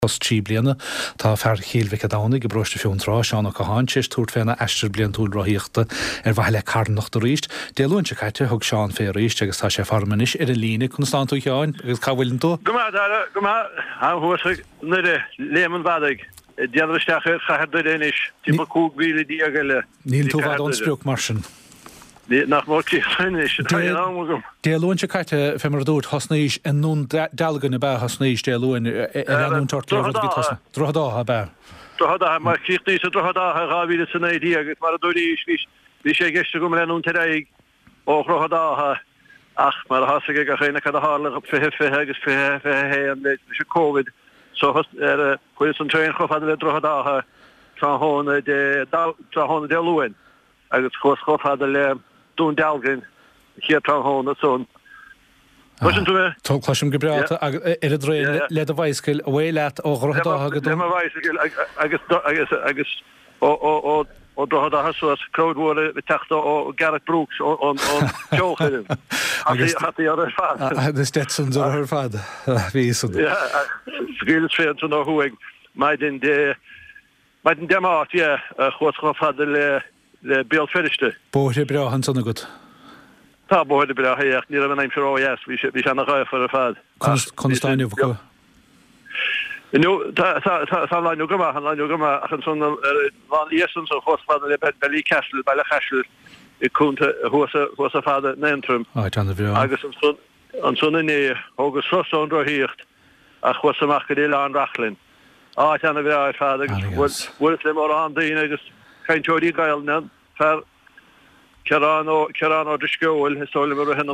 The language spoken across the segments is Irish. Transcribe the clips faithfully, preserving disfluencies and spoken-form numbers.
Os trí bliana tá fear chéalmhic a dánig go broiste fiúnrá seánna go háintis túirt féna eistir blian túil roiíochta ar bhaile carnach do ríist. Déalún se caite thug seán fé ríist agus tá sé farmanis ar a lína chun stáú teáin agus cabhfuiln tú. Go go anhuaigh nu de léman bhadig deanristeach chahar déis tí cúg bhíle dí aile. Níl tú bhd an spruúch mar sin. nach mór cíis Déalún se caite fémar dút hasnaís an nún dalgan a b hasnaís déalún anún tartla drochadá b. Drochadá mar chichtní a drochadá ráhíle san édí agus mar a dúís hí sé geiste gom lenún teig ó drochadá ach mar hasige a chéine a hála op fé fé agus fé fé an se COVID so er chu an trein chof had le drochadá tra hna de tra hna déalúin agus chos chof had le dún dalgin hier tra hna son. Táim go breata ar a dré le a bhaiscail a bhhéileat ó drochadá agus agus agus ó ó drochadá hasúas crowdhór be teachta ó Garrett Brooks ó Joe hatí ar fad. Is Stetson ar fad ví Skill fé nó huig mai den de mai den demát chós fad le le Bill Ferichte. Bóir bre han sanna gut. Tá bóir bre héach ní an aim seo yes vi vi an ra for a fad. Constantine go. Nu tá lein goma han lein goma an son van Jessen so chós fad le Belí Castle bei le Chasel i kunte hosa hosa fad netrum. Agus an son né agus so an roiíocht a chuach go déile an rachlinn. Á anna bhí fad agus bhfu le mar an daine agus caiin teorí gail ne fer ceán ó ceán ó de scoil históla mar hen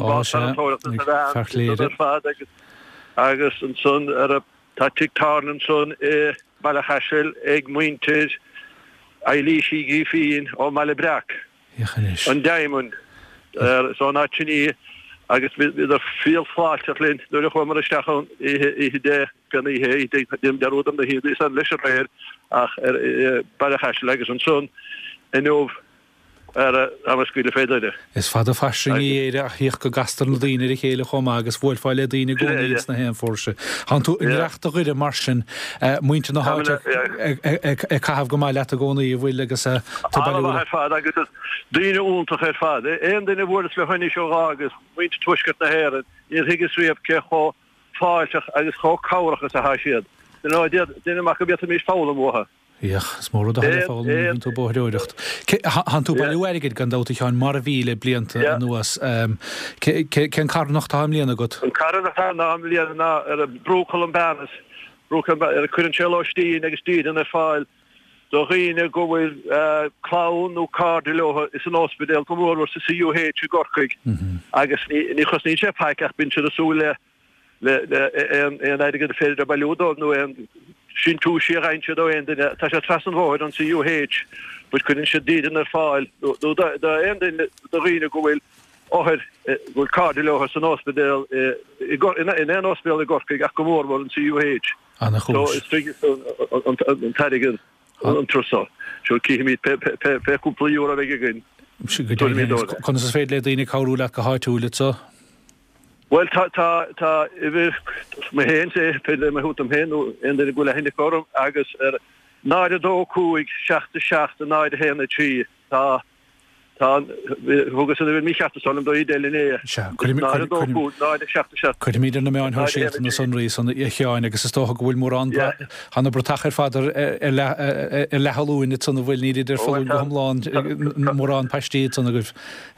an fad agus an son ar a tá titálan son é bailile chaisiil ag muinteid a líí í fion ó meile breach an daimund so ná tuní agus vid er veel flaachtlin door de gewoon maar stachan i de kan i he dem der rodam de hier is an lesser meer ach er bij de gasleggers en zo'n en of er amskule féidir. Is fad a fashion í a híoch go gastar na daine i chéile chomá agus bhfuilfáile daine goníos na hen fórse. Han tú in reachta chuide mar sin muinte na háte ag cahabh go mai le a gcóna í bhfuil agus fad agus daine úntaach ar fad. Éon daine bhfuil le chuine seo agus muinte tuisgart na héan í higus riamh ce cho fáiseach agus cho cáirachas a haisiad. Daine mac go beat mís fála mtha. Iach, is mór a fáil tú bóthúireacht. Han tú bailúige gan dáta teáin mar a bhíle blianta nuas. Cén carnach tá líana agat? An carnach tá líana ná ar a brúcail an benas, brúcail ar a chuann seolóistíín agus tíad an ar fáil. Do riine go bhfuil clán nó cardú leha is an ospedéal go mór sa C U H i Gorcaig. Agus ní chus ní sé paiceach bin se asúla le an aidige féidir a bailúdó nó an sin tú sé reinse do en tá sé trasan bhid an C U H, bud kunn se dían ar fáil en do riine go bhfuil áhir bhfuil cardú leha san ospedéal in an ospedéal i Gorcaig ach go mór bhil an C U H. Anna chúis. So is trígus an taigen an trosá. Seo cíimiid pe cúpla euro a bheith gin. Chun is féad le daoine cáú le go háitúla so? Well tá tá tá idir me hen sé pe me hút am hen en den gole hinne chom agus er náide dó cúig seachta seachta náide hen a trí tá tá thugus an mí seachta solm do idéliné chuir míidir na meáin thuisiil na sunraí san i cheáin agus is tócha bhfuil mór an hanna brotachar fadar ar lehalúin san bhfuil ní idir fáil go hamláin mór an peistíad san agus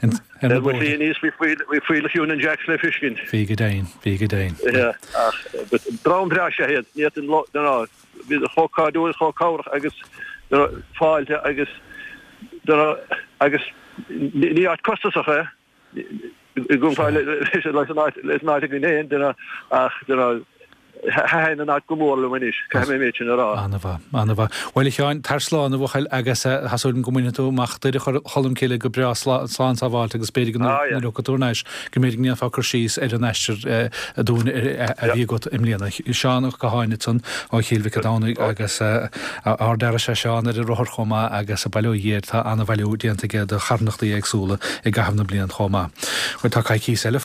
fuileún an Jack le fiscin. Bhí go dain, bhí go dain. Drám sé héad ní an lo bhí a choáú choáach agus fáilte agus agus ní át costaach é gúnfáil leis náid gnéon duna ach hain an át gomórla manis ce mé méid sin ará. Anna bha, anna bha. Bhfuil ich teáin tar sláán a bhchail agus hasúin gomine tú machtaid cholam céile go bre sláán a bháilt agus beidir gan locaúnéis go méidir níon fácar síos ar an eistir a dún a bhígot im líana. Seánach go háine san á chéilmhic a dánaigh agus á deire sé seán ar a rothir chomá agus a bailú dhéir tá anna bhailú déanta géad a charnachtaí agsúla i gahamna blian chomá. Bhfuil tá caiicí